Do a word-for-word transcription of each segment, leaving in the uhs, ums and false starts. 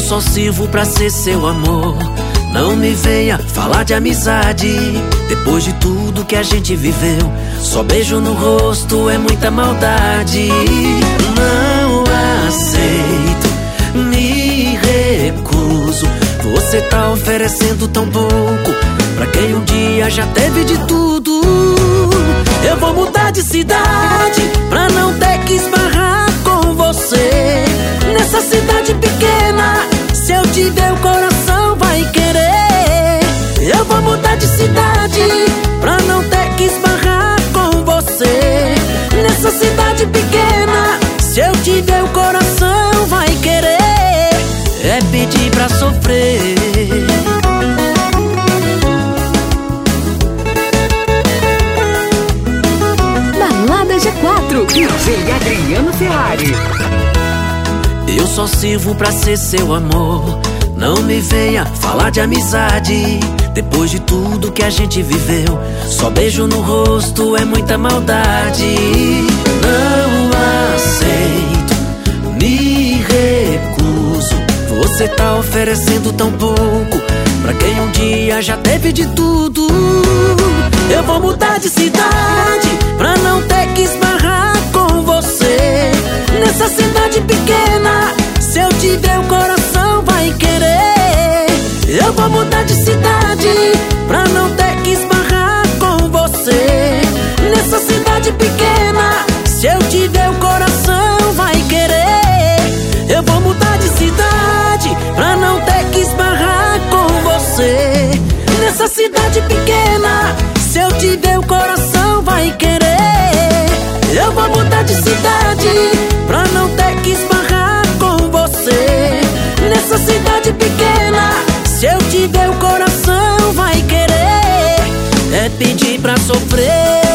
só sirvo pra ser seu amor. Não me venha falar de amizade depois de tudo que a gente viveu. Só beijo no rosto é muita maldade. Não aceito, me recuso. Você tá oferecendo tão pouco pra quem um dia já teve de tudo. Eu vou mudar de cidade pra não ter que esbarrar com você. Nessa cidade pequena, se eu te ver o coração vai querer. Eu vou mudar de cidade pra não ter que esbarrar com você. Nessa cidade pequena, se eu te ver o coração vai querer. É pedir pra sofrer. Balada G quatro, D J Adriano Ferrari. Eu só sirvo pra ser seu amor. Não me venha falar de amizade depois de tudo que a gente viveu. Só beijo no rosto é muita maldade. Não aceito, me recuso. Você tá oferecendo tão pouco pra quem um dia já teve de tudo. Eu vou mudar de cidade pra não ter que esbarrar com você. Nessa cidade pequena, se eu te ver o coração vai querer. Eu vou mudar de cidade pra não ter que esbarrar com você. Nessa cidade pequena, se eu te ver o coração vai querer. Eu vou mudar de cidade pra não ter que esbarrar com você. Nessa cidade pequena, se eu te ver o coração vai querer. Eu vou mudar de cidade pra não ter que esbarrar com você. Nessa cidade pequena, se eu te ver o coração vai querer. É pedir pra sofrer.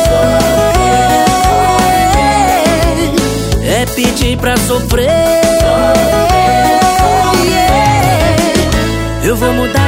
É pedir pra sofrer. Eu vou mudar